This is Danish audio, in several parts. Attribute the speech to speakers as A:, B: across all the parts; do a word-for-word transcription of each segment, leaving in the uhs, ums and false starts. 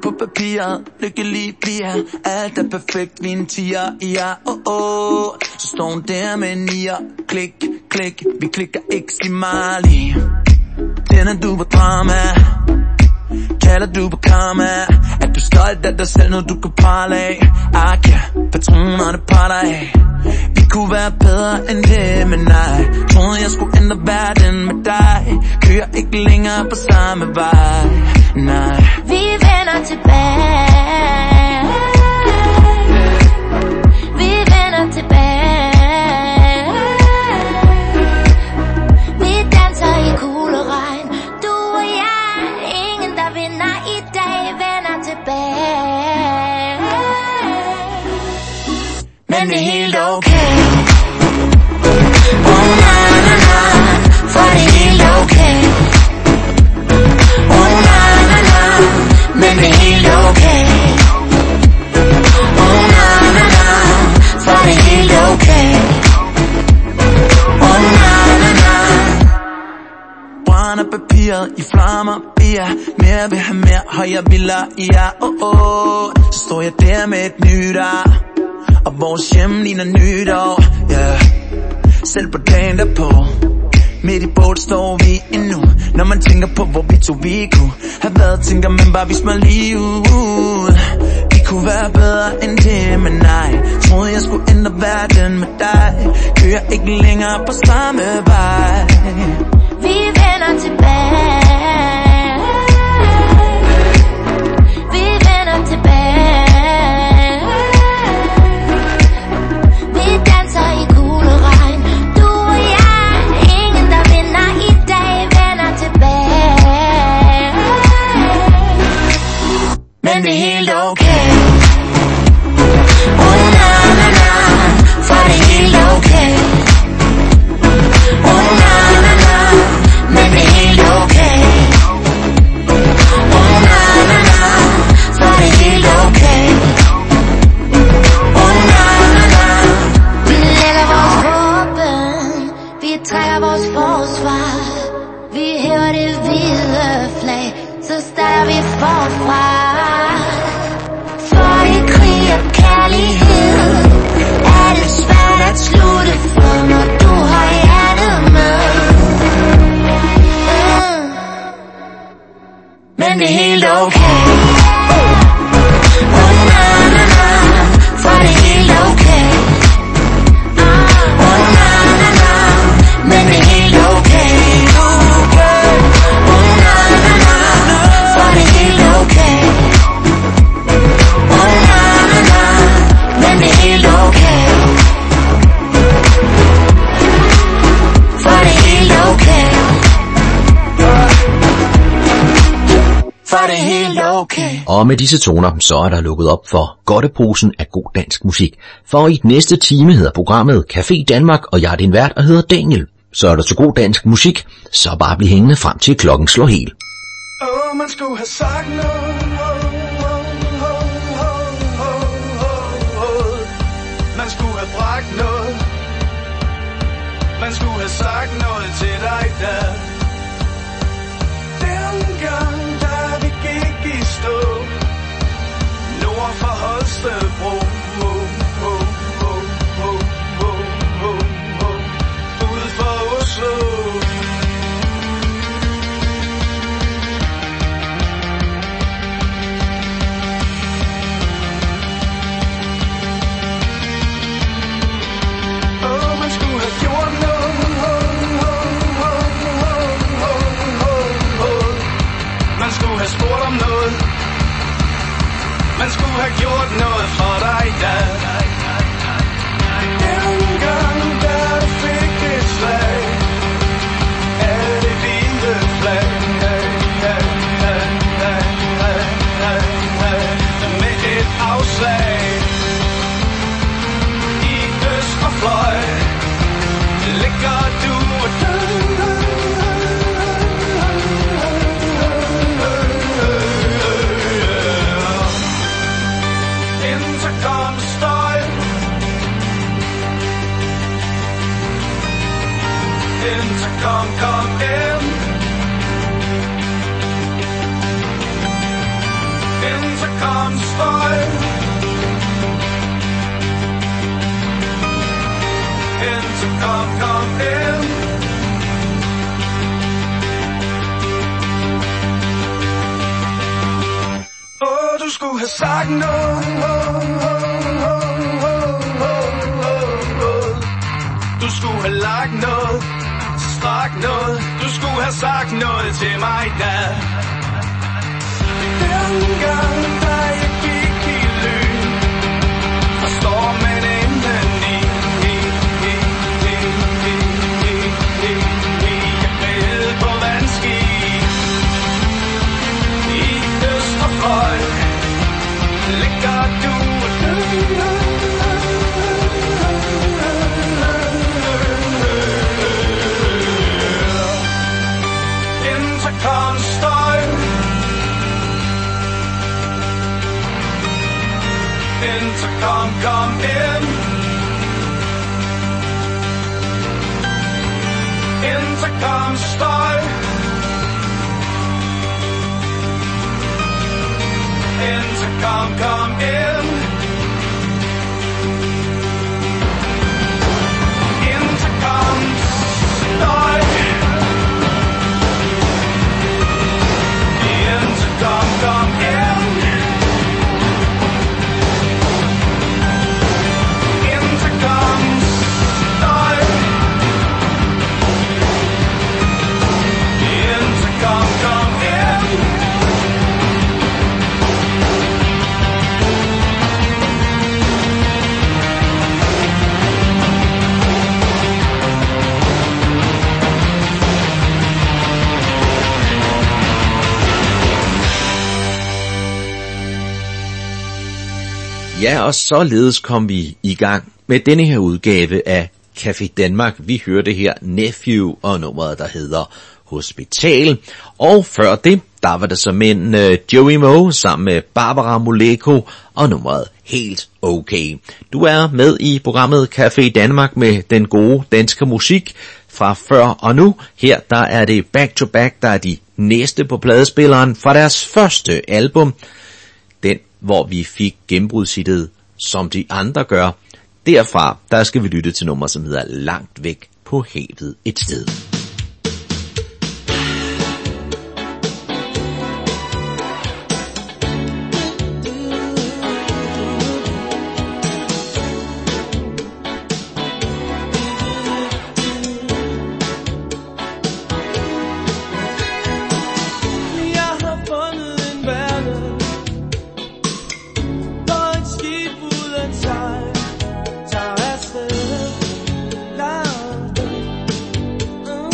A: på papiret, lykkelig bliver. Alt er perfekt, vi en tiger, ja, oh, oh. Så står hun der med nier, klik, klik, vi klikker ikke, sig mig lige. Tænder du på drama, kalder du på karma. Er du stolt af dig selv, når du kan prale af? Aka, patronerne parter af. Vi kunne være bedre end det, men nej. Troede jeg skulle ændre verden med dig. Kører ikke længere på samme vej, nej.
B: Vi vender tilbage. Vi vender tilbage. Vi danser i kugleregn. Du og jeg, ingen der vinder i dag. Vender tilbage. Men det er helt okay. Oh na na na, for det er helt okay. Oh na na na, men det er helt okay. Oh na na na, for det er helt okay. Oh na na na.
A: Brænder papiret i flammer, ja. Mere vil have mere, højere vildere, ja, oh oh. Så står jeg der med et nytår, og vores hjem ligner nytår, ja. Yeah. Selv på dagen derpå, midt i båd står vi endnu. Når man tænker på hvor vi to vi kunne have været, tænker man bare vi smør lige ud. Vi kunne være bedre end det, men nej. Troede jeg skulle ændre verden med dig. Kører ikke længere på samme vej.
B: Vi vender tilbage. Vi vender tilbage. Vi danser i kugleregn. Du og jeg, ingen der vinder i dag. Vender tilbage. Men det er helt okay. Oh na na na, for det er helt okay. Oh na na na, men det er helt okay. Oh na na na, for det er helt okay. Oh na na na. Vi lægger vores våben, vi trækker vores forsvar. Vi hæver det hvide flag, så starter vi forfra. For i krig og kærlighed er det svært at slutte, for når du har hjertet med. Mm. Men det er helt okay. Oh na na na, for det er helt okay. Oh na na na, men det er helt okay. Oh na na na, for det er helt okay. Oh na na na, men det er helt okay. For det er helt okay. For det er helt okay.
C: Og med disse toner, så er der lukket op for godteposen af god dansk musik. For i den næste time hedder programmet Café Danmark, og jeg er din vært og hedder Daniel. Så er der så god dansk musik, så bare bliv hængende frem til klokken slår helt.
A: Åh, man skulle have sagt noget. Man skulle have bragt noget. Man skulle have sagt noget til dig der. Dengang da vi gik i stå, nord for Holstebro, ude for Oslo. Man skulle have gjort noget for dig da. Dengang da du fik et slag af det hvide flag, med et afslag i Østerfløj, ligger du og død. Intercom støj, intercom kom ind, intercom intercomstøj. Intercom, kom ind. Åh, du skulle have sagt noget. Du skulle have lagt noget, strakt noget. Du skulle have sagt noget til mig da. Dengang, da jeg gik i lyn, forstår man indeni. Jeg glæde på vandski i Østerfløj. Ligger du og død. Intercomstøj. Intercom, kom ind. Intercomstøj. Intercom, kom ind. Intercomstøj. Intercom, kom ind. Intercomstøj. Intercom, kom ind.
C: Ja, og således kom vi i gang med denne her udgave af Café Danmark. Vi hørte her Nephew og nummeret, der hedder Hospital. Og før det, der var det som en uh, Joey Moe sammen med Barbara Moleko og nummeret Helt Okay. Du er med i programmet Café Danmark med den gode danske musik fra før og nu. Her der er det back to back, der er de næste på pladespilleren fra deres første album. Den, hvor vi fik gennembrudshittet Som de andre gør. Derfra, der skal vi lytte til nummer, som hedder Langt væk på havet et sted.
D: Oh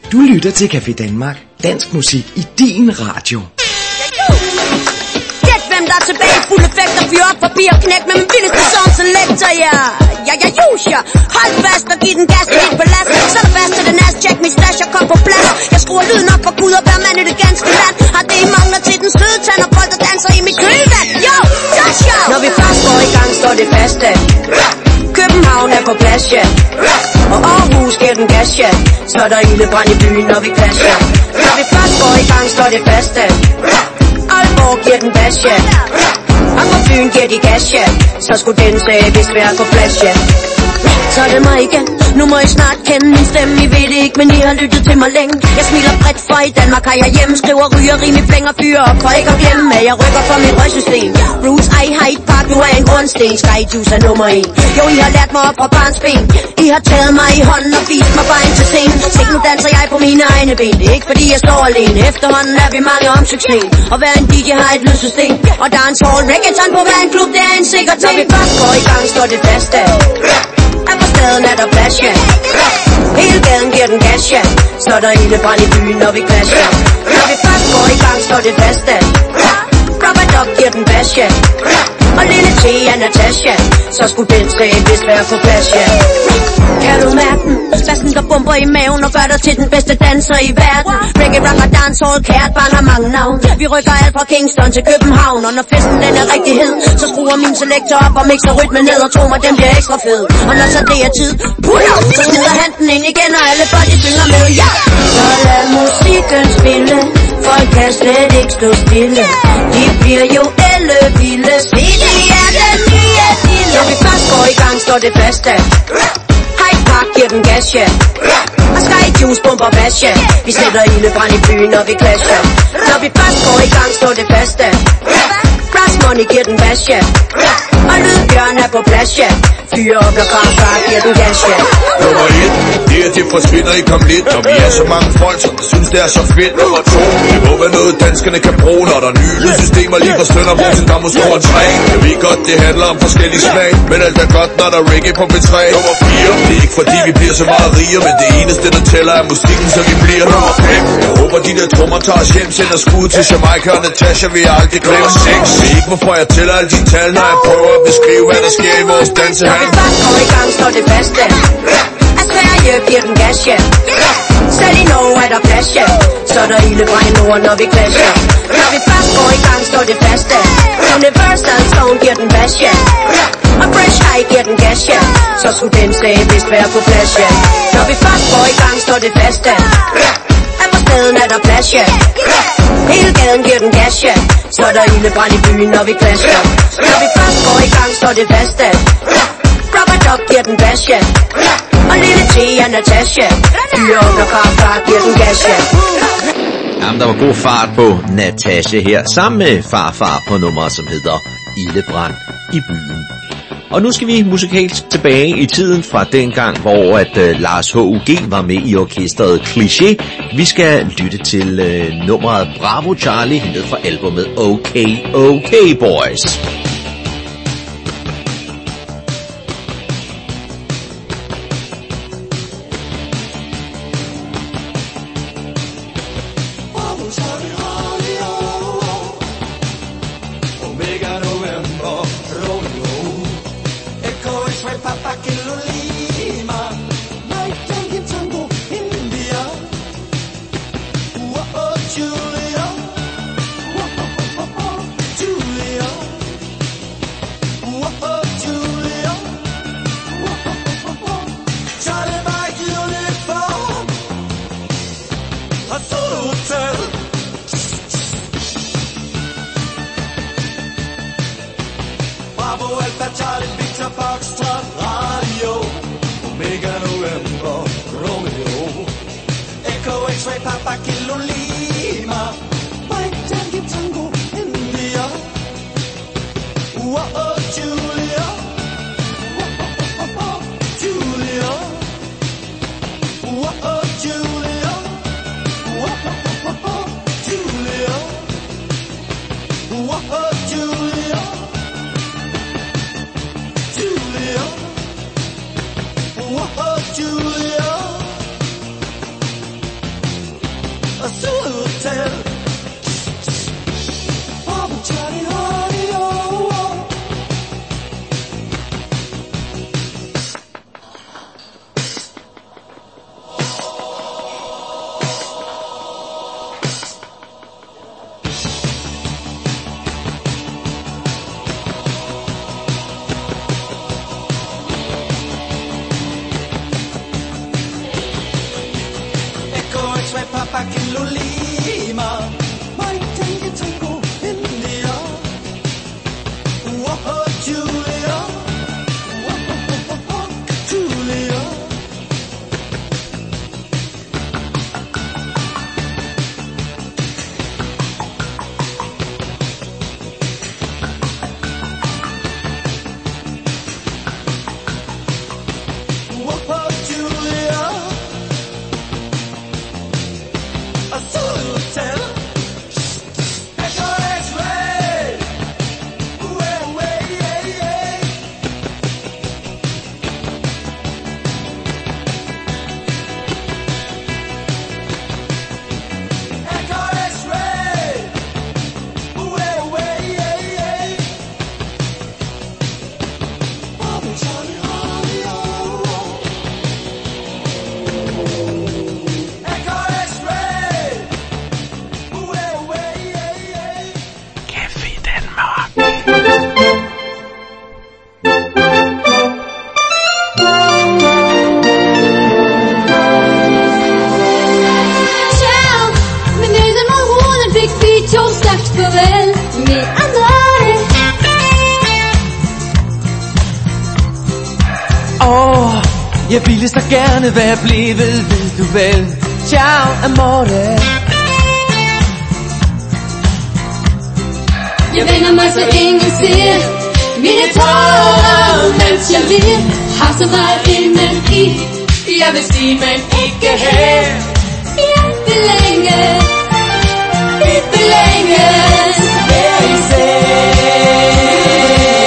D: Du lytter til Café Danmark, dansk musik i din radio.
E: Gæt hvem der er tilbage, fuld effekt og fyr op papir og knæk med min vildeste song selector, ja. Ja, ja, jusja. Hold fast og giv den gas til helt på last. Så er der fast til den ass, check min stash, jeg kom på plads. Jeg skruer lyden op for Gud og hver mand i det ganske land. Har det I mangler til den støde tand og folk der danser i mit kølvand. Yo, just yo. Når vi først går i gang, står det fast, ja. København er på plads, ja. Og Aarhus giver den gas, ja. Så er der ildebrand i byen, når vi clasher. Når vi først går i gang, står det fast, ja. Aalborg giver den bas, ja. Og på byen giver de gas, ja. Så skulle den sag vist være på plads, ja. Så er det mig igen. Nu må I snart kende min stemme. I ved det ikke, men I har lyttet til mig længe. Jeg smiler bredt, for i Danmark har jeg hjemme. Skriver, ryger, rim i flænger, fyre op. For ikke at glemme, at jeg rykker for mit røgsystem. Bruce, I Hyde Park, du er en grundsten. Sky Juice er nummer en. Jo, I har lært mig op fra barnsben. I har taget mig i hånden og vist mig vejen til scenen. Se, nu danser jeg på mine egne ben. Det er ikke fordi jeg står alene. Efterhånden er vi mange om succesen. Og hver en D J har et lydsystem. Og der er en tall reggaeton på hver en klub. Det er en sikker ting. Når vi først går i gang, står det fast af. Er på staden er der plads, ja. Hele gaden giver den gas, ja. Så er der ildebrand i byen, når vi clasher. Når vi først går i gang, står det fast af. Robert Dog giver den bas, ja. Og lille T er Natasha. Så skulle den sag vist være på plads, ja. Kan du mærke den? Bassen der bomber i maven og gør dig til den bedste danser i verden. Reggae, rock og dancehall, kært barn har mange navn. Vi rykker alt fra Kingston til København. Og når festen den er rigtig hed, så skruer min selektor op og mixer rytmen ned. Og tro mig, den bliver ekstra fed. Og når så det er tid, pull up, så smider han den ind igen. Og alle folk de synger med, ja. Så lad musikken spille. Folk kan slet ikke stå stille. De bliver jo ellevilde. Se, det er den nye lille. Når vi først går i gang, står det fast af. Hyde Park giver den gas, ja. Og Sky Juice bomber bas, ja. Vi sætter ildebrand i byen, når vi clasher. Når vi først går i gang, står det fast af. Brass Money giver den bas, ja. Og Lydbjørn er på plads, ja. Fyre op og Kramfar giver den gas, ja.
F: Nummer et, det er det forsvinder i kom lidt. Når vi er så mange folk, som synes det er så fedt. Nummer to, det må være noget danskerne kan bruge. Når der er nye lydsystemer lige fra Sønderborg der må score tre. Jeg ved godt, det handler om forskellige smag, men alt er godt, når der er reggae på P tre. Nummer fire, det er ikke fordi vi bliver så meget rigere, men det eneste der tæller er musikken, så vi bliver. Nummer fem, jeg håber de der trommer tager os hjem, sender skud til Jamaica og Natasha, vi har aldrig glemt. Seks, ved ikke hvorfor jeg tæller alle de tal, når jeg prøver at beskrive hvad der sker i vores dansehal.
E: Når vi først går i gang, står det fast af. At Sverige giver den gas, ja. Selv i Norge er der plads, ja. Så er der ildebrand i Norden, når vi clasher. Når vi først går i gang, står det fast af. Universal Sound giver den bas, ja. Og Fresh High giver den gas, ja. Så skulle den sag vist være på plads, ja. Når vi først går i gang, står det fast af. At på staden er der plads, ja. Hele gaden giver den gas, ja. Så er der ildebrand i byen, når vi clasher. Når vi først går i gang, står det fast af. Robert Dog giver den bas, ja. Og lille T er Natasha. Fyre op og Kramfar giver den gas, ja.
C: Jamen, der var god fart på Natasha her, sammen med farfar på nummeret, som hedder Ildebrand i byen. Og nu skal vi musikalsk tilbage i tiden fra dengang, hvor at uh, Lars H U G var med i orkestret Cliché. Vi skal lytte til uh, nummeret Bravo Charlie, hentet fra albumet Okay Okay Boys.
G: Julia,
A: Jeg ville så gerne være blevet, ved du vel. Ciao, amore.
G: Jeg vender mig så ingen ser mine tårer, mens jeg ler. Har så meget indeni, jeg vil sige, men ikke her. Jeg vil længe, jeg vil længe være i selv.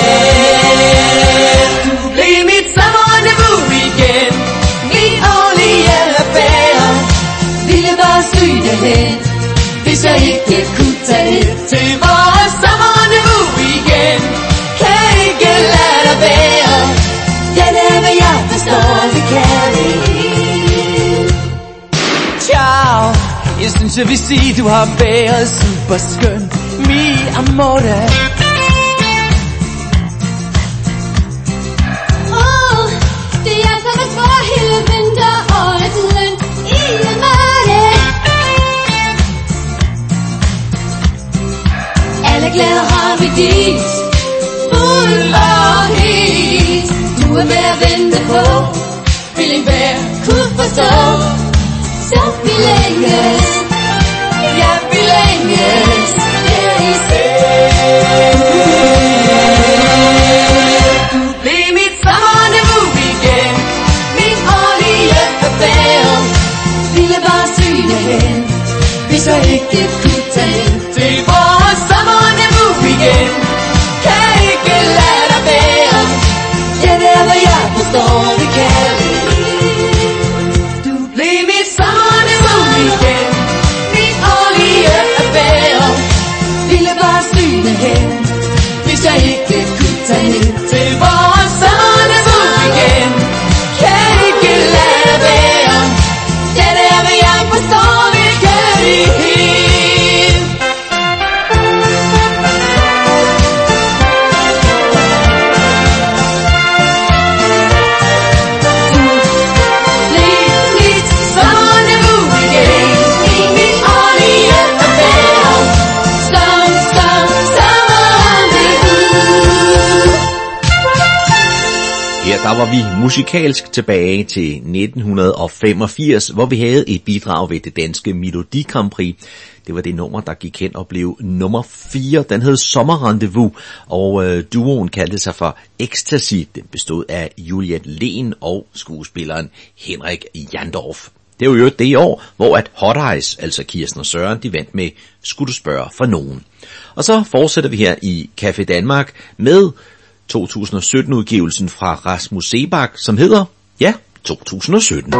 G: Du blev mit sommerniveau igen, min årlige affære. Ville bare stryge det hen, hvis jeg ikke kunne tage det til vores sommerniveau igen. Kan ikke lade dig være, det er der, hvad jeg forstår til kærlighed.
A: Ciao, jeg synes jeg vil sige, du har været super skøn. Mi amore.
G: Åh, det er som at få hele vinteråret i en måned. Alle glæder har vi dit, fuld og helt. Du er værd at vente på, vil en hver kunne forstå. Så vi længes, ja vi længes, her i selv. Du blev mit sommerniveau igen, min årlige affære. Ville bare syge det hen, hvis jeg ikke kunne tage hen til vores sommerniveau igen. Kan ikke lade dig være, ja det er hvad jeg forstår ved kærlighed. Du blev mit sommerniveau igen, min årlige affære. Ville bare syge det hen, hvis jeg ikke kunne tage hen til vores sommerniveau igen. Kan ikke lade dig være, ja det er hvad jeg forstår ved kærlighed.
C: Der var vi musikalsk tilbage til nitten femogfirs, hvor vi havde et bidrag ved det danske Melodi Grand Prix. Det var det nummer, der gik hen og blev nummer fire. Den hed Sommerrendezvous, og øh, duoen kaldte sig for Ecstasy. Den bestod af Juliet Lehn og skuespilleren Henrik Jandorf. Det var jo det i år, hvor at Hot Eyes, altså Kirsten og Søren, de vandt med Skulle du spørge for nogen. Og så fortsætter vi her i Café Danmark med to tusind og sytten udgivelsen fra Rasmus Seebach, som hedder, ja, to tusind og sytten.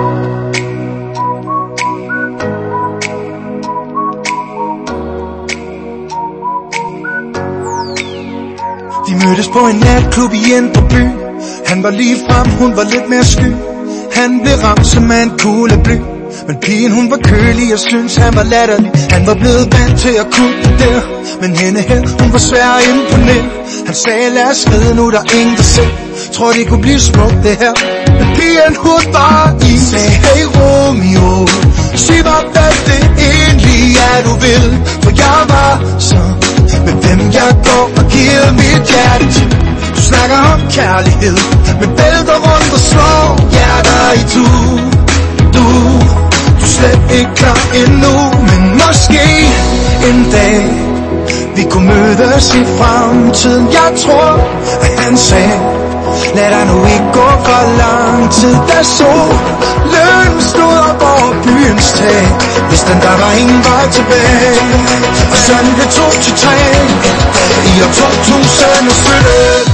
H: De mødtes på en natklub i Indre By. Han var lige frem, hun var lidt mere sky. Han blev ramt som af en kuglebly. Men pigen hun var kølig, jeg synes han var latterlig. Han var blevet vant til at kunne det der. Men hende her, hun var svær at imponere. Han sagde lad os skride nu, der er ingen der ser. Tror det kunne blive smukt det her. Men pigen hun bare i sagde hey Romeo, sig mig hvad det egentlig er du vil. For jeg var så med hvem jeg går og giver mit hjerte til. Du snakker om kærlighed, men bælter rundt og slår hjerter i tu. Du, du er slet ikke klar endnu, men måske en dag vi kunne mødes i fremtiden. Jeg tror, at han sagde, lad dig nu ikke gå for lang tid. Da solen stod op over byens tag, hvis den der var ingen vej tilbage. Og sådan blev to til tre i år to tusind og sytten.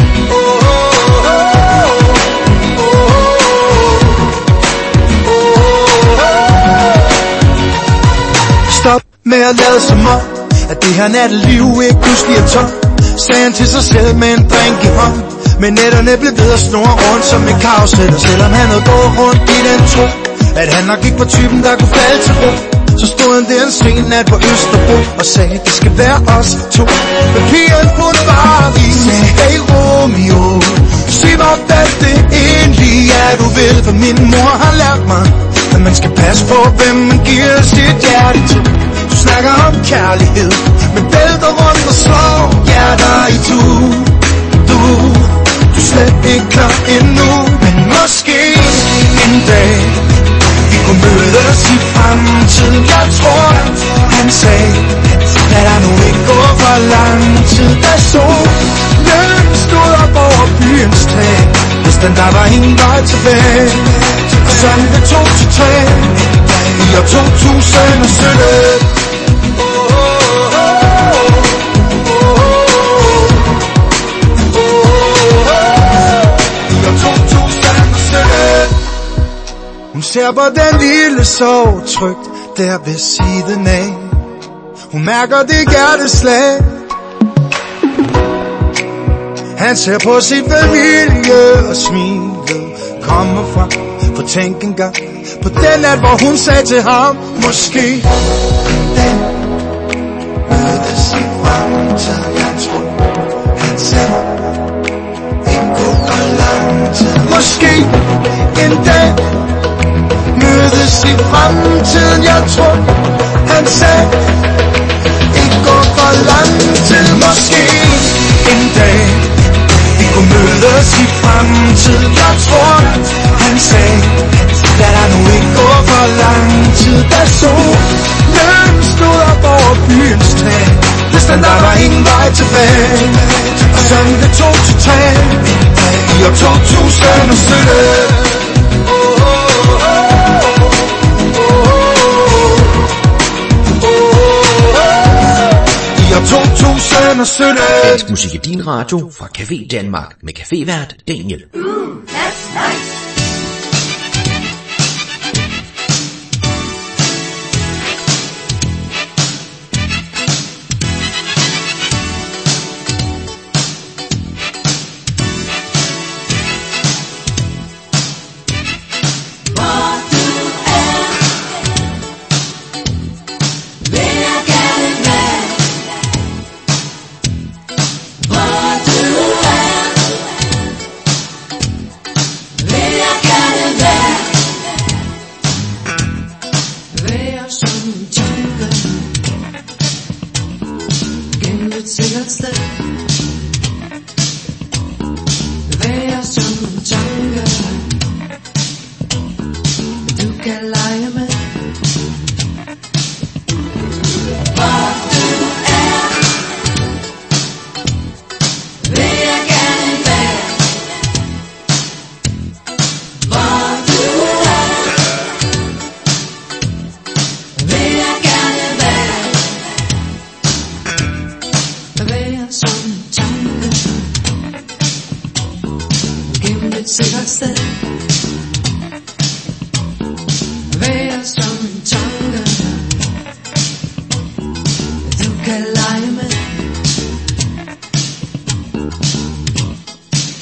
H: Stop med at lade som om, at det her natteliv ikke pludselig er tom, sagde han til sig selv med en drink i hånd. Men nætterne blev ved at snurre rundt som en karusel. Og selvom han havde gået rundt i den tro, at han nok ikke var typen der kunne falde til ro, så stod han der en sen nat på Østerbro og sagde, det skal være os to. Men pigen hun bare vi sagde, hey Romeo, sig mig hvad det egentlig er du vil. For min mor har lært mig, at man skal passe på hvem man giver sit hjerte til. Du snakker om kærlighed, men bælter rundt og slår hjerter i tu. Du, du er slet ikke klar endnu, men måske en dag vi kunne mødes i fremtiden. Jeg tror, han sagde, lad dig nu ikke gå for lang tid. Da solen stod op over byens tag, hvis den der var ingen vej tilbage. Og sådan blev to til tre i år to tusind og sytten. Hun ser på den lille sov trygt der ved siden af. Hun mærker det hjerteslag. Han ser på sin familie og smilet kommer frem. For tænk en gang på den nat, hvor hun sagde til ham, måske den mødes i fremtiden. Jeg tror han sagde ikke gå for lang tid. Måske en dag mødes i fremtiden. Jeg tror han sagde ikke gå for lang tid. Måske en dag vi kunne mødes i fremtiden. Jeg tror han sagde lad dig nu ikke gå for lang tid. Da solen stod op over byens tag, hvis den der var ingen vej tilbage. Og sådan det to til tre i år to tusind og sytten. to tusind og sytten.
C: Dansk musik i din radio fra Café Danmark med cafévært Daniel.
G: Ooh, that's nice.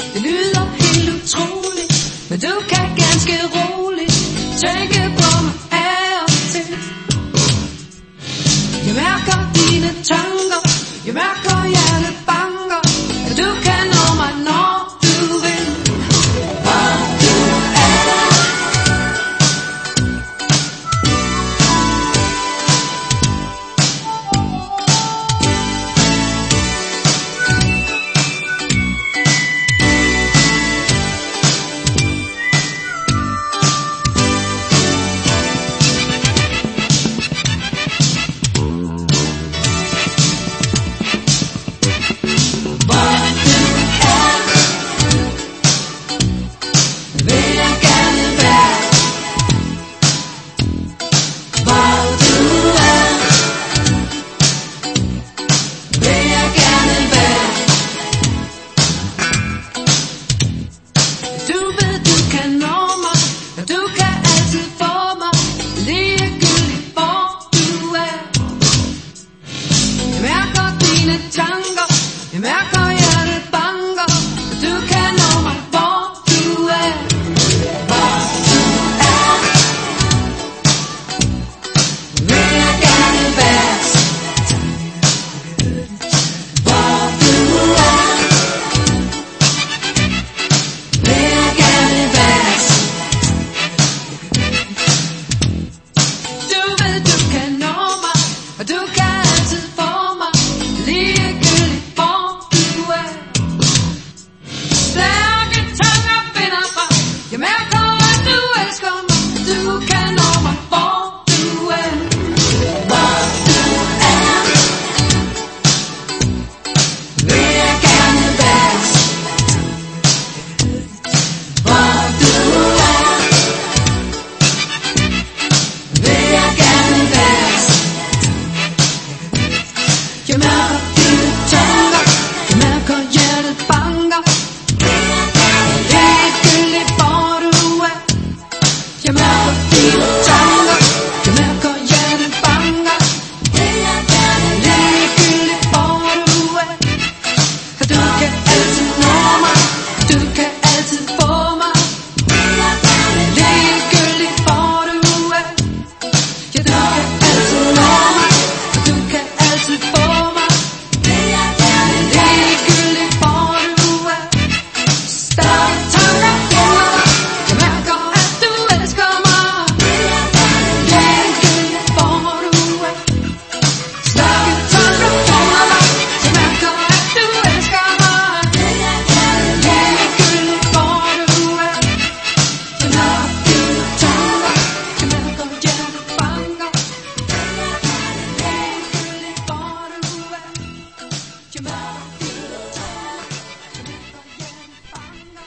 G: Men du kan ganske roligt tænke på mig Jeg mærker, at du elsker mig. Du kan nå mig, hvor du er. Hvor du er, vil jeg gerne være. Hvor du er, vil jeg gerne være. Jeg mærker dine tanker, jeg mærker hjertet banker. Ligegyldigt hvor du er. Jeg mærker dine tanker, jeg mærker hjertet banker. Ligegyldigt hvor du er. Du kan altid nå mig, du kan altid få mig. Ligegyldigt hvor du er. Ja, du kan altid nå mig, du kan altid få mig. Ligegyldigt hvor du er. Stærke tanker på mig, jeg mærker at du elsker mig. Ligegyldigt hvor du er. Stærke tanker på mig, jeg mærker at du elsker mig. Ligegyldigt hvor du er. Jeg mærker dine tanker, jeg mærker hjertet banker. Ligegyldigt hvor du er. Jeg mærker dine tanker, jeg mærker hjertet banker.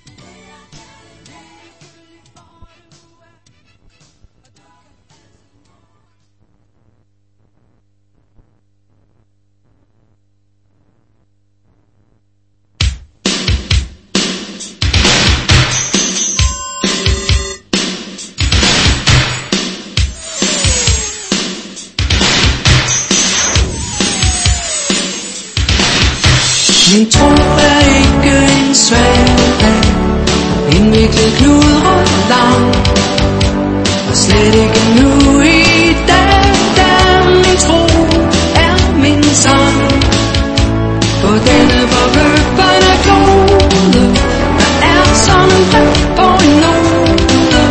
I: Min tro er ikke en svag dag, indviklet knudret lang, og slet ikke nu i dag, da min tro er min sang. På denne forløbende klode, der er som en brik på en node.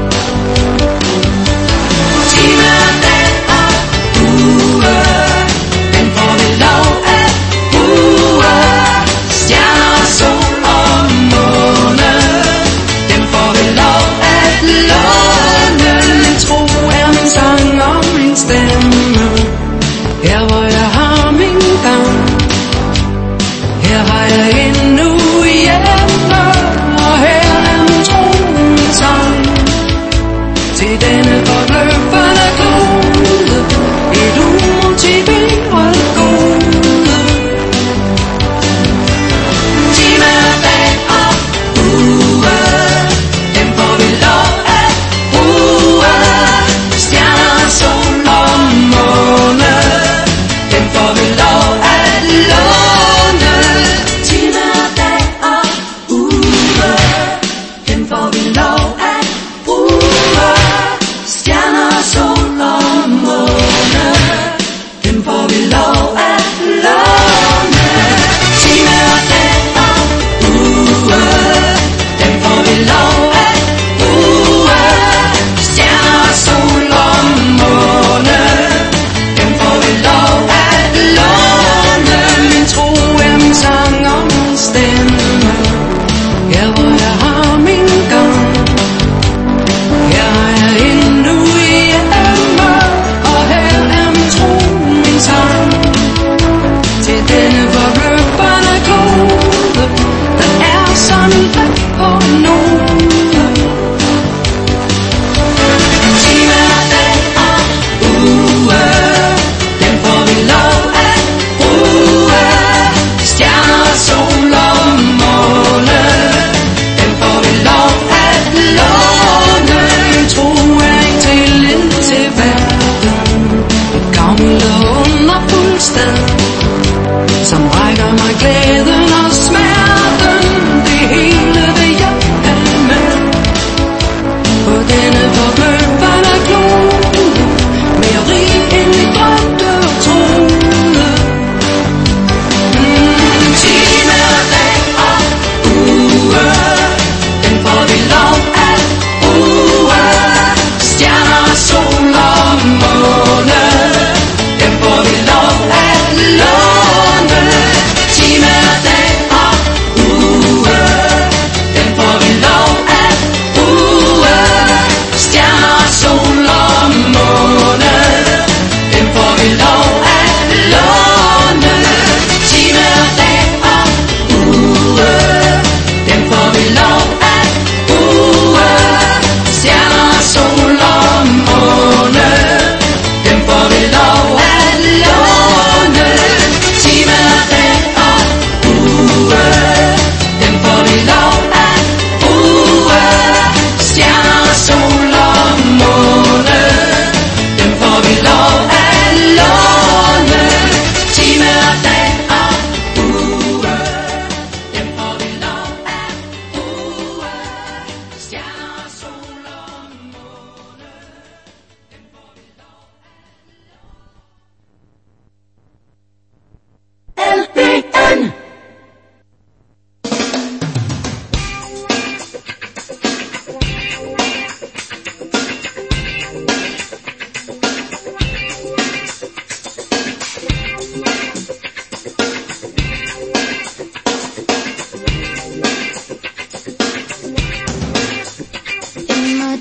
I: Time og dag og uge, den får vi lov at bruge. Stjerner, sol og måne, dem får vi lov at låne. Min tro er min sang og min stemme, her hvor jeg har min gang. Her har jeg endnu hjemme, og her er min tro min sang. Til denne forløbende klode, et umotiveret gode. Time og dag og uge, dem får vi lov at bruge. Stjerner, sol og måne, dem får vi lov at låne. Time og dag og uge, dem får vi lov at bruge. Stjerner, sol og måne, dem får vi lov at låne. Time og dag og uge, dem får vi lov at bruge. Stjerner, sol og måne, dem får vi lov at låne. Min tro er min sang og min stemme, her hvor jeg har min gang. Her har jeg endnu hjemme, og her er min tro min sang. Til denne forløbende klode, der er som en brik på en node. Time og dag og uge, dem får vi lov at bruge. Stjerner, sol og måne, dem får vi lov at låne. Min tro er en tillid til verden, et gammelt og underfuldt sted, som rækker mig glæden og smerten. Det hele vil jeg have med på denne forløbende klode, mere rig end vi drømte og troede. Mm, time og dag og uge, den får vi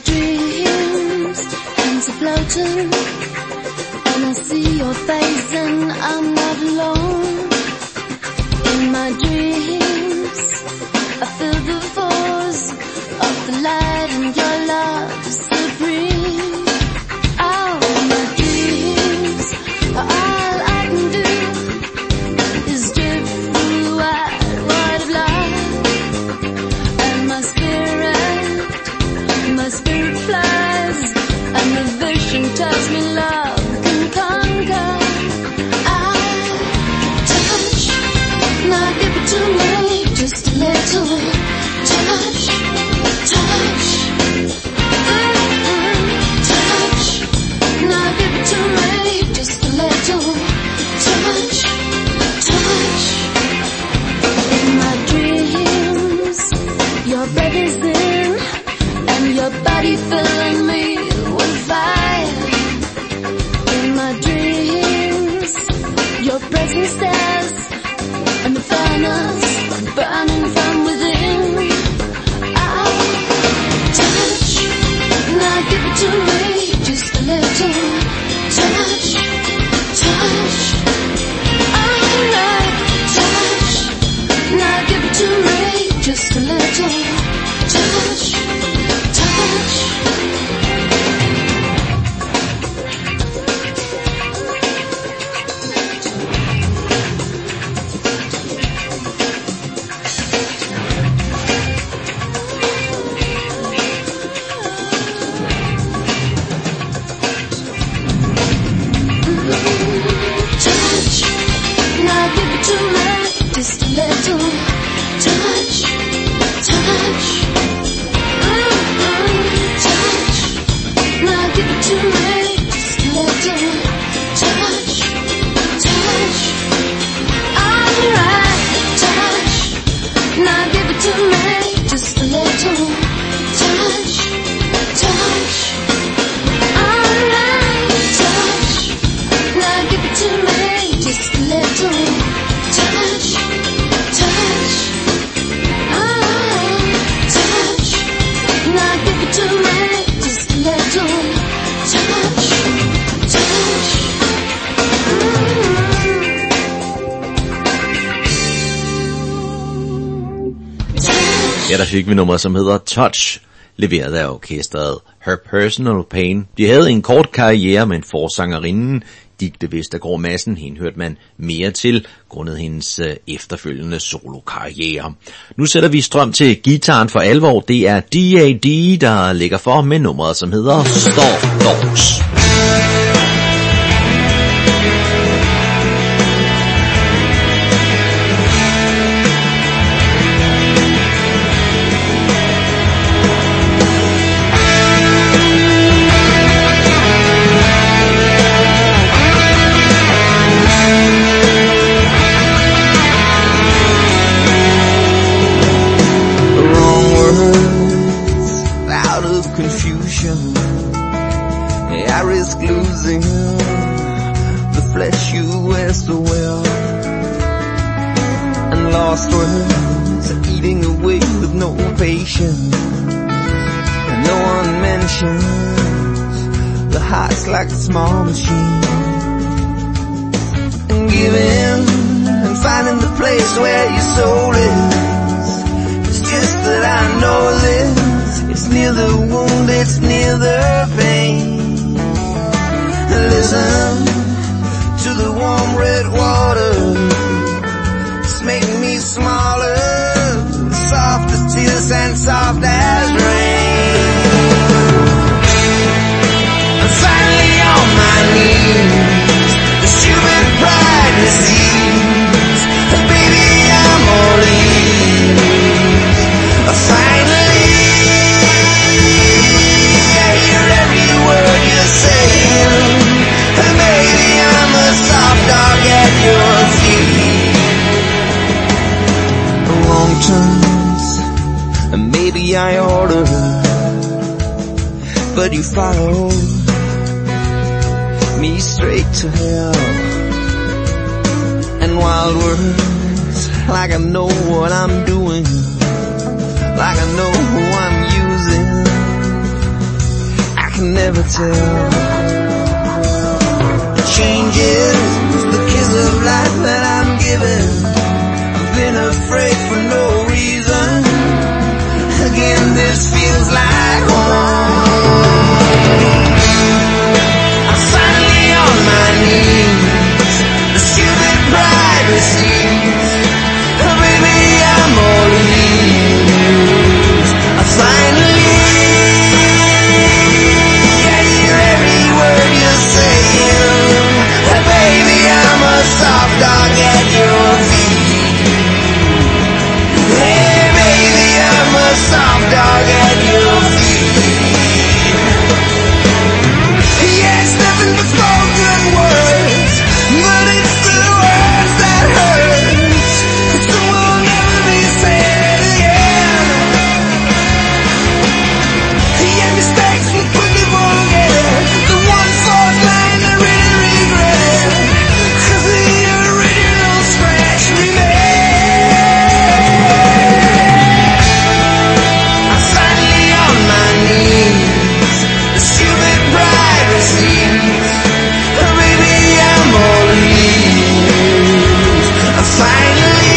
B: dreams, hands are floating, and I see your face and I'm not alone. In my dreams, I feel the force of the light and your love is supreme. Oh, my dreams, all I can do is drift through the wide, wide of life. And my spirit, my spirit flies, and the vision tells me love can conquer. I touch, now give it to me, just a little touch, touch, mm-hmm. Touch, now give it to me, just a little touch, touch. In my dreams, your breath is in, and your body filling me with fire. In my dreams, your presence stares, and the furnace burning from within. I'll touch, now give it to me, just a little touch, touch. Alright, touch, now give it to me, just a little touch, touch. Touch, now give it to me, just a little touch, touch. Mm-hmm. Touch, now give it to me, just a little touch, touch. Alright, touch, now give it to me, just a little touch, touch. Alright, touch, now give it to me, just a little touch, touch. Alright, touch, now give it to me, just a little touch, touch.
C: Ja, der fik vi nummer, som hedder Touch, leveret af orkestret Her Personal Pain. De havde en kort karriere, men forsangerinden Dicte Vestergaard Madsen, hende hørte man mere til, grundet hendes øh, efterfølgende solokarriere. Nu sætter vi strøm til gitaren for alvor. Det er D A D, der ligger for med nummeret, som hedder Storm Dogs.
A: the flesh you wear so well, and lost words are eating away with no patience, and no one mentions the heart's like a small machine, and giving and finding the place where your soul is. It's just that I know this, it's near the wound, it's near the pain. Listen to the warm red water, it's making me smaller, soft as tears and soft as rain. I'm finally on my knees, this human pride receives, and baby I'm all ears. Finally I hear every word you're saying, and baby I'm a soft dog at your feet. Wrong turns, and maybe I oughta, but you follow me straight to hell. And wild words, like I know what I'm doing, like I know who I'm using, to tell. The changes, the kiss of life that I'm given. I've been afraid for no reason. Again, this feels like home. I'm finally on my knees. The stupid pride recedes. Oh, baby, I'm all ears. I finally, I hear every word you're saying. Oh, baby, I'm a soft dog at your feet. Hey, baby, I'm a soft dog at your feet. Yeah, it's nothing but spoken words, but it's the words that hurt. So we'll never be said again. Yeah, mistakes we quickly forget. The one false line I really regret. 'Cause the original scratch remains. I'm finally on my knees. The stupid pride recedes. Oh, baby, I'm all ears. I'm finally,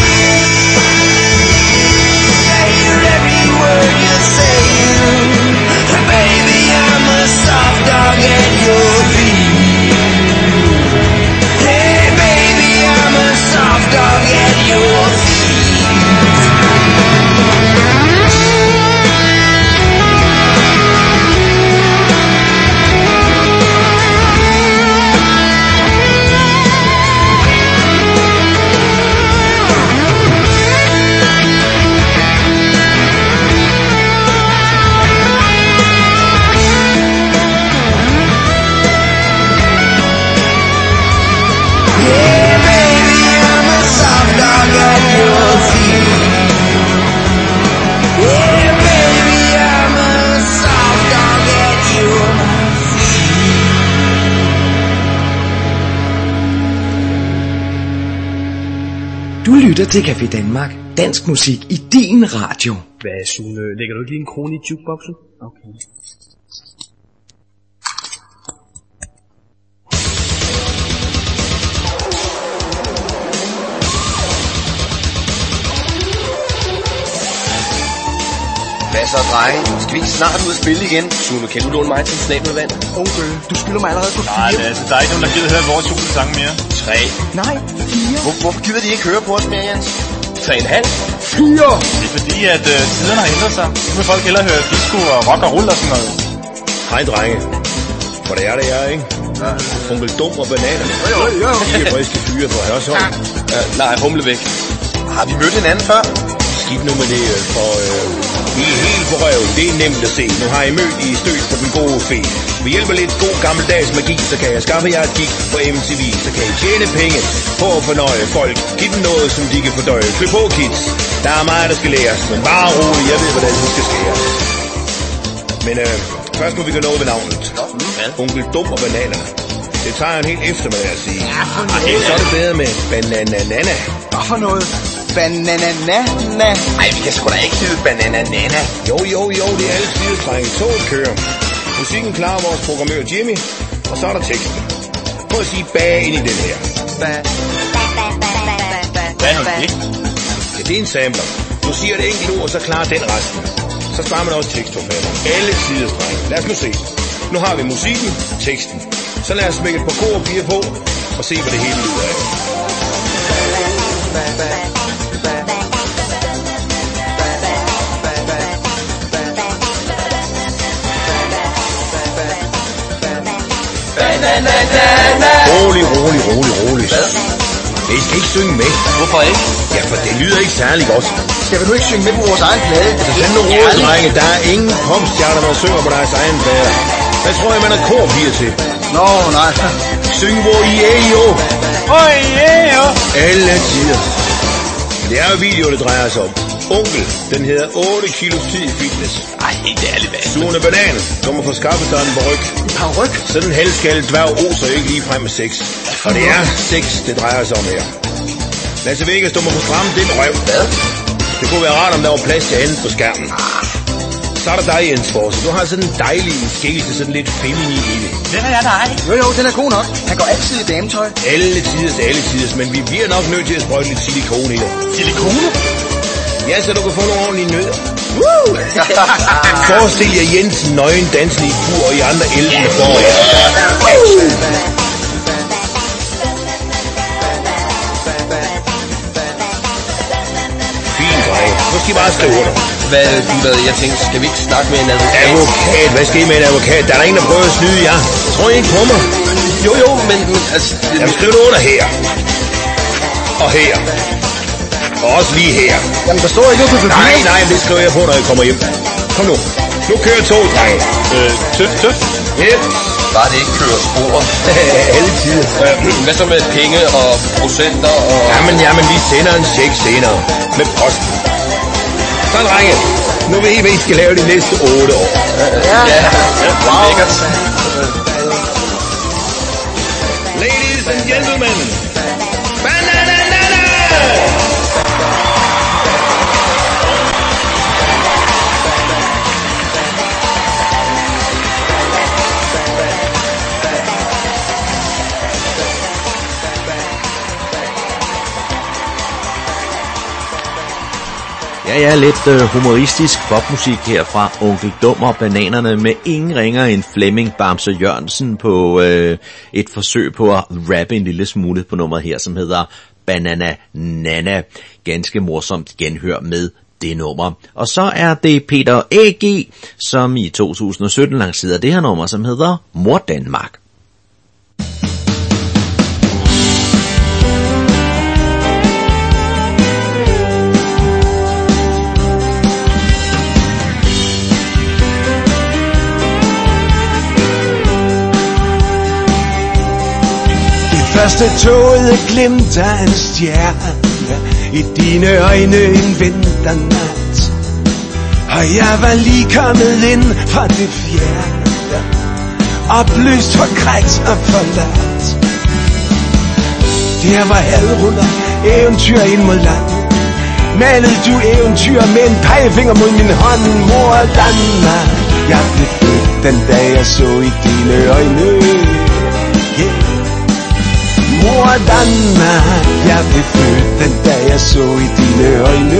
A: I hear every word you're saying. Oh, baby, I'm a soft dog at your feet. Hey, baby, I'm a soft dog at your Yeah, baby, I'm a soft dog at your feet. Yeah, baby, I'm a soft dog at your
D: Du lytter til Café Danmark. Dansk musik i din radio.
J: Hvad, Sune? Lægger du ikke lige en krone i jukeboxen? Okay.
K: Hvad så, drenge? Skal vi ikke snart ud og spille igen? Sune, kan du låne mig til en snabel vand?
H: Onkel, du skylder mig allerede på fire.
L: Nej, altså, der er ikke nogen, der gider høre vores julesang mere.
K: Tre.
H: Nej, fire.
K: Hvor, hvorfor gider de ikke høre på os mere, Jens? Tre en halv.
H: Fire.
L: Det er fordi, at øh, tiderne har ændret sig. Nu vil folk hellere høre disco og rock og rull og sådan noget.
F: Hej, drenge. For det er det, jeg er, ikke? Ja. Onkel Dum og Bananer.
K: Jo, jo.
F: Fire friske fyre fra Hørsholm.
K: Ja, nej, Humlebæk. Har vi mødt hinanden før?
F: Skidt nu med det, for øh, I er helt på røven. Det er nemt at se. Nu har I mødt I stødt på den gode fe. Ved hjælp af lidt god gammeldags magi, så kan jeg skaffe jer et gig på M T V. Så kan I tjene penge på at fornøje folk. Giv dem noget, som de kan fordøje. Klø på, kids. Der er meget, der skal læres. Men bare rolig, jeg ved, hvordan det skal skæres. Men øh, først må vi gøre noget ved navnet. Onkel Dum og Bananerne. Det tager en helt eftermiddag at sige.
H: Ja, for
F: noget. Så er det bedre med Bananana.
H: Hvad for noget? Bananana.
K: Ej, vi kan sgu da ikke hedde Bananana.
F: Jo, jo, jo, det er altid, drenge. Toget kører. Musikken klarer vores programmør Jimmy, og så er der teksten. Prøv at sige bag ind i den her.
L: Hvad er nu det?
F: Ja, det er en sampler. Du siger et enkelt ord, så klarer den resten. Så sparer man også tekstforfatter. Alle sider, drenge. Lad os nu se. Nu har vi musikken, teksten. Så lad os smække et par kor og piger på, og se, hvad det hele lyder af. Rolig, rolig, rolig, rolig.
K: Hvad?
F: I skal ikke synge med.
K: Hvorfor ikke?
F: Ja, for det lyder ikke særlig godt.
H: Skal vi nu ikke synge med på vores egen plade?
F: Altså, sådan nogle råd, drenge. Der er ingen popstjerner, der synger på deres egen plade. Hvad tror jeg, man er korpiger til?
H: Nå, nej.
F: Syng, hvor I er, jo.
L: Åh, ja,
F: Alle tider. Det er jo video, det drejer sig om. Onkel, den hedder otte kilos tid i fitness.
K: Ej, helt ærligt, hvad?
F: Sune Banan, du må få skaffet dig en paryk.
H: En paryk?
F: Sådan en halvskaldet dværg oser ikke lige frem med sex. Og det er sex, det drejer sig om her. Lasse Vegas, du må få stramme den røv.
K: Hvad?
F: Det kunne være rart, om der var plads til andet på skærmen. så er der dig, Jens Forse. Du har sådan en dejlig skikkelse, sådan lidt feminin i det.
L: Den er jeg dig.
M: Jo, jo, den er god nok. Han går altid i dametøj.
F: Alle tiders, alle tiders, men vi bliver nok nødt til at sprøjte lidt silikone i det.
L: Silikone?
F: Ja, så du kan få nogle ordentlige nødder. Woo! Forestil jer Jens nøgen dansende i fur, og I andre elvende for jer. Fint, dreng. Nu skal I bare skrive under.
K: Hvad, gutter, jeg tænkte, skal vi ikke snakke med en advokat?
F: Advokat? Hvad skal I med en advokat? Der er der ingen, der prøver at snyde jer. Tror I ikke på mig?
K: Jo, jo, men, men altså...
F: Jamen, skriv det under her. Og her. Og også lige her.
M: Jamen, der står ikke noget på papir.
F: Nej, nej, det skriver jeg på, når jeg kommer hjem. Kom nu. Nu kører toget, drenge.
L: Øh, tøf, tøf.
F: Yep.
K: Bare det ikke kører spor.
F: Alle tider.
K: Hvad så med penge og procenter og...
F: Jamen, jamen, vi sender en check senere. Med posten. Så, drenge. Nu ved I, hvad I skal lave de næste otte år.
K: Ja, ja. Wow. Lækkert.
F: Ladies and gentlemen. Banana!
C: Ja, ja, lidt øh, humoristisk popmusik her fra Onkel Dum og Bananerne med ingen ringer end Flemming Bamse Jørgensen på øh, et forsøg på at rappe en lille smule på nummeret her, som hedder Banana Nana. Ganske morsomt genhør med det nummer. Og så er det Peter A G, som i to tusind og sytten lancerede det her nummer, som hedder Mor Danmark.
H: Første toget glimt af en stjerne, i dine øjne en vinternat. Og jeg var lige kommet ind fra det fjerne, opløst, forkrækt og forladt. Der var halvruller, eventyr ind mod land. Malede du eventyr med en pegefinger mod min hånd, mor Danmark. Jeg blev født den dag jeg så i dine øjne. Yeah. Mor Danmark, jeg blev født den dag jeg så i dine øjne.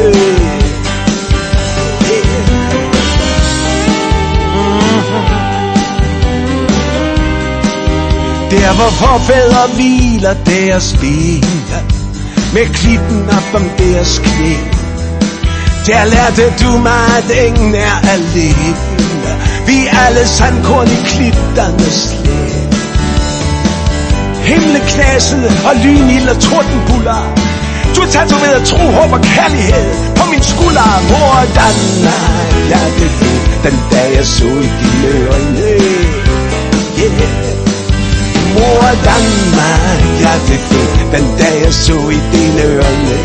H: Der hvor forfædre hviler deres ben, med klitten op om deres knæ. Der lærte du mig at ingen er alene. Vi er alle sandkorn i klitternes læ. Himle knasede og lynild og tordenbuller. Du har tatoveret tro, håb og kærlighed på min skulder. Mor Danmark, jeg blev født den dag jeg så i dine øjne. Yeah. Mor Danmark, jeg blev født den dag jeg så i dine øjne.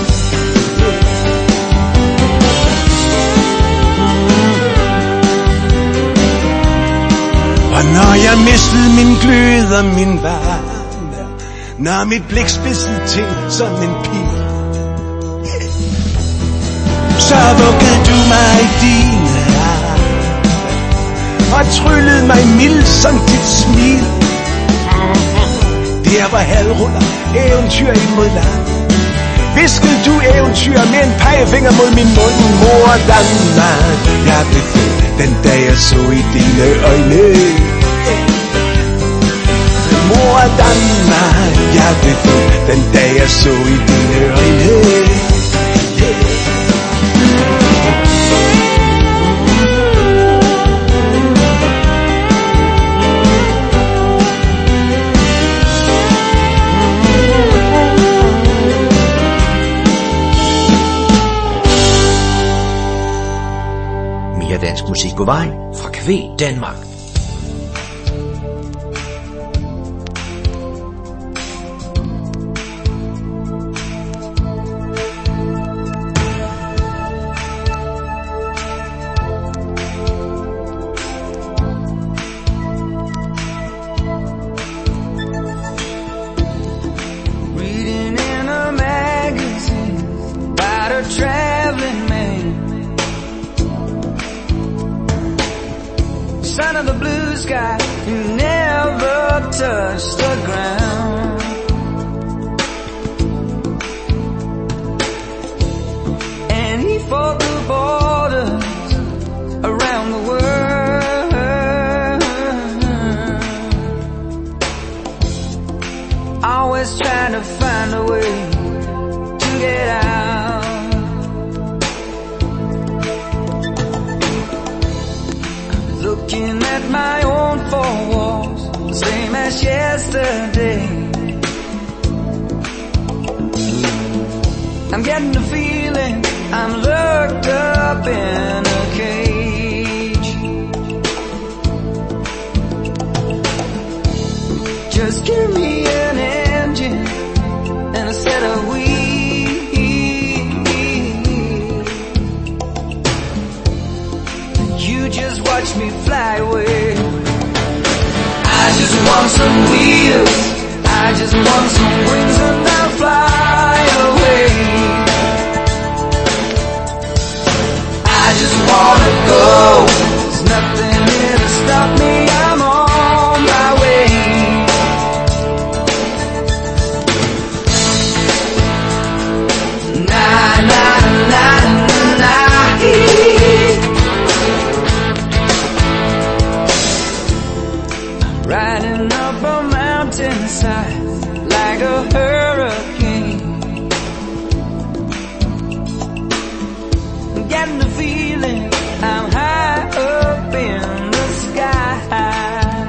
H: Og når jeg mistede min glød og min varme, når mit blik spidsede til som en pil, så vuggede du mig i dine arme og tryllede mig mild som dit smil. Der var halvruller, eventyr ind mod land. Viskede du eventyr med en pegefinger mod min mund. Mor Danmark, jeg blev født den dag jeg så i dine øjne. Mor Danmark, jeg blev født den dag jeg så i dine øjne.
C: Dansk musik på vej fra Café Danmark.
A: Reading in a magazine about a traveling man. son of the blue sky who never touched the ground. And he fought the borders around the world, always trying to find a way to get out. Looking at my own four walls, the same as yesterday. I'm getting the feeling I'm locked up in a cage. Just give me an engine and a set of wheels. You just watch me fly away. I just want some wheels, I just want some wings and I'll fly away. I just wanna go, there's nothing here to stop me, I'm on my way. Nah, nah, nah, nah, riding up a mountainside like a hurricane. Getting the feeling I'm high up in the sky.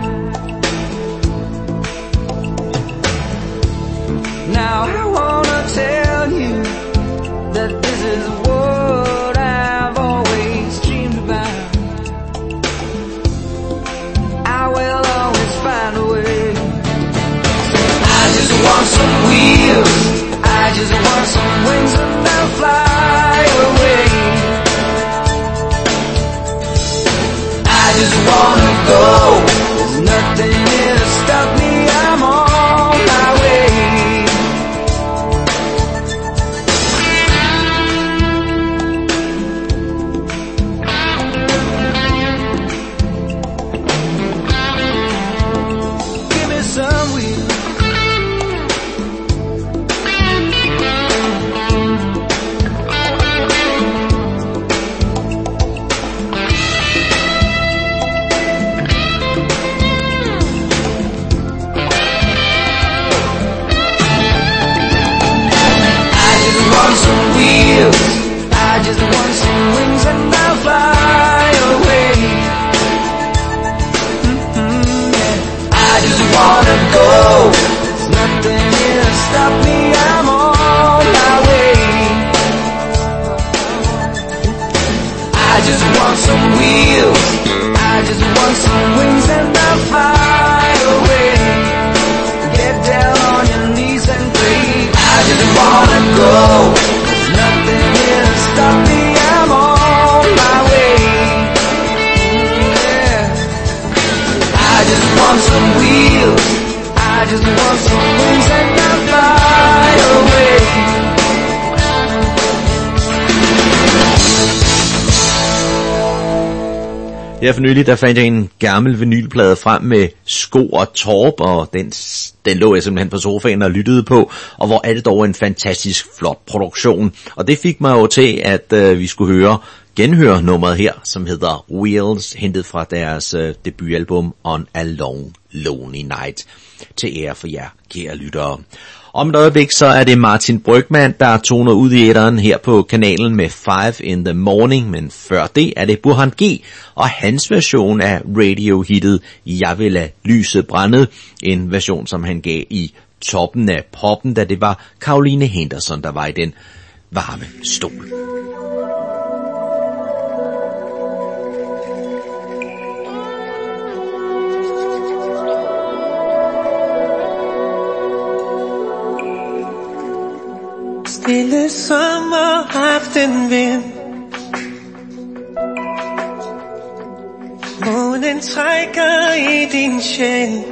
A: Now I wanna tell you that this is what I've always dreamed about. I will always find a way. I just want some wheels, I just want some wings and I'll fly away. I just wanna go, there's nothing here to stop me, I'm on my way. Give me some wheels. Some wheels, I just want some wings and I'll fly away. Mm-hmm, yeah. I just wanna go, there's nothing here to stop me, I'm on my way. I just want some wheels, I just want some wings and I'll fly away. Get down on your knees and pray. I just wanna go, there's nothing here to stop me, I'm on my way. Yeah. I just want some wheels, I just want some wings and I'll fly away.
C: Her for nylig, der fandt jeg en gammel vinylplade frem med Sko og Torp, og den, den lå jeg simpelthen på sofaen og lyttede på, og hvor er det dog en fantastisk flot produktion. Og det fik mig jo til, at øh, vi skulle høre, genhøre nummeret her, som hedder Wheels, hentet fra deres øh, debutalbum On a Long Lonely Night, til ære for jer, kære lyttere. Om et øjeblik så er det Martin Brygmann, der toner ud i æteren her på kanalen med Five in the Morning, men før det er det Burhan G og hans version af radiohittet Jeg vil lade lyset brænde, en version som han gav i toppen af poppen, da det var Caroline Henderson, der var i den varme stol.
N: Stille sommeraftenvind, månen trækker i din sjæl.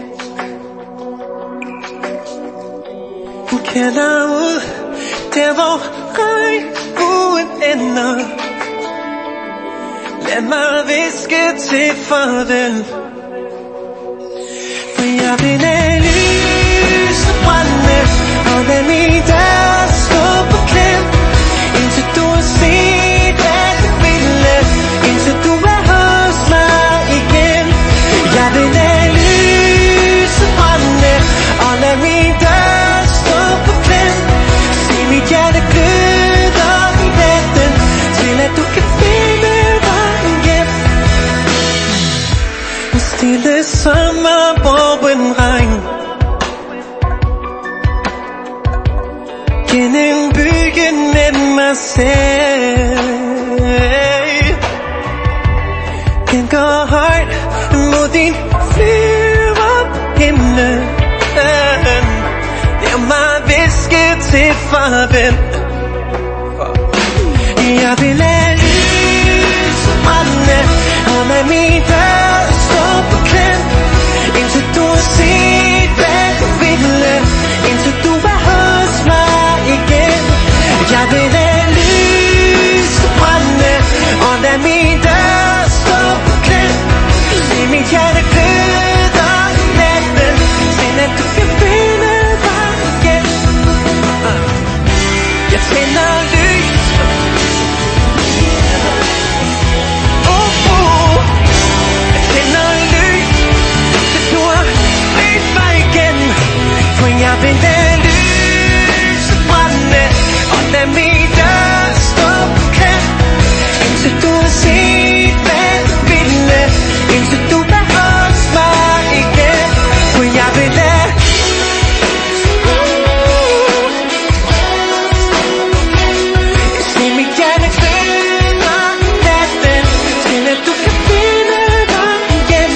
N: Du kalder ud, der hvor regnbuen ender. lad mig viske til farvel. For jeg vil lade lyset brænde, og lad min dør stå på klem, indtil du har set, hvad du ville, indtil du er hos mig igen. Jeg vil lade lyset brænde, og lad min dør stå på klem, se mit hjerte gløder i natten, til at du kan finde vejen hjem. En stille sommerborgenregn gennem byggen med mig selv. Den går højt mod din flyverhimmel. Lad mig viske til farvel. Jeg vil lade lyset brænde, og lad min dør stå på klem, indtil du har set, hvad du ville, indtil du er hos mig igen. Jeg vil lade lyset brænde, og lad min dør stå på klem, se mit hjerte gløder i natten, til at du kan finde dig igen. Jeg tænder lys. Jeg vil lade lyset brænde, og lad min dør stå på klem, indtil du har set, hvad du ville, indtil du er hos mig igen. For jeg vil lade se mit hjerte gløder i natten, til at du kan finde dig igen.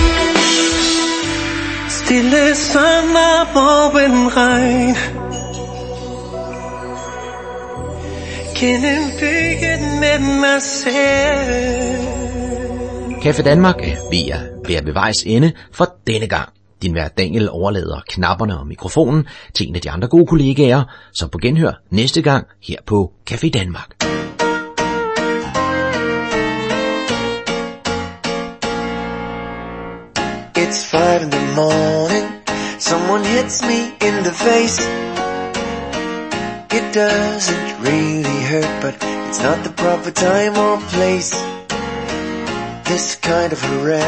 N: Stille sommerborgenregn gennem byggen med mig selv.
C: Café Danmark er ved at være ved vejs ende for denne gang. Din vært Daniel overlader knapperne og mikrofonen til en af de andre gode kollegaer, så på genhør næste gang her på Café Danmark.
O: It's five in the morning, someone hits me in the face. It doesn't really hurt, but it's not the proper time or place. This kind of harassment